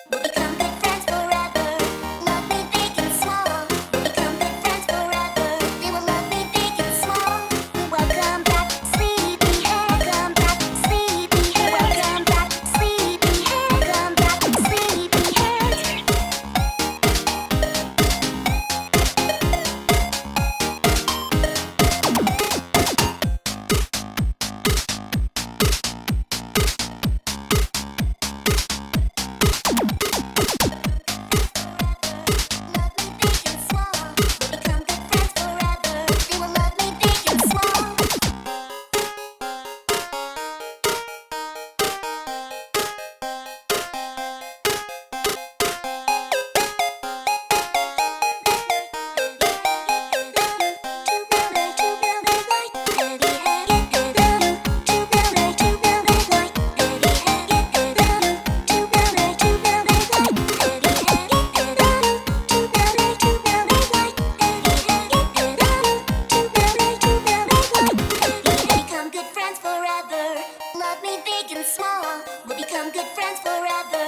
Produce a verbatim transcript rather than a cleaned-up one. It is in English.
We'll become good friends forever. Love me big and small. We'll become good friends forever. They will love me big and small. Welcome back, sleepyhead. Welcome back, sleepyhead. Welcome back, sleepyhead. Welcome back, sleepyhead. Love me big and small. We'll become good friends forever. They will love me big and small. Become good friends forever. Love me big and small. We'll become good friends forever.